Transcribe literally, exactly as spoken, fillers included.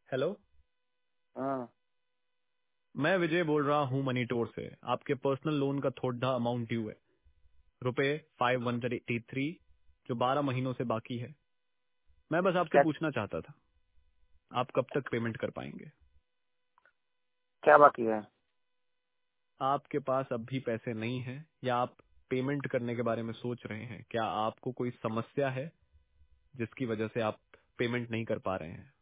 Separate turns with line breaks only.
Hello.
हाँ।
मैं विजय बोल रहा हूँ मनीटोर से। आपके पर्सनल लोन का थोड़ा अमाउंट ड्यू है, रुपए फाइव वन एटी थ्री, जो बारह महीनों से बाकी है। मैं बस आपसे
क्या
पूछना चाहता था, आप कब तक पेमेंट कर पाएंगे?
क्या बाकी है?
आपके पास अब भी पैसे नहीं है या आप पेमेंट करने के बारे में सोच रहे हैं? क्या आपको कोई समस्या है जिसकी वजह से आप पेमेंट नहीं कर पा रहे हैं?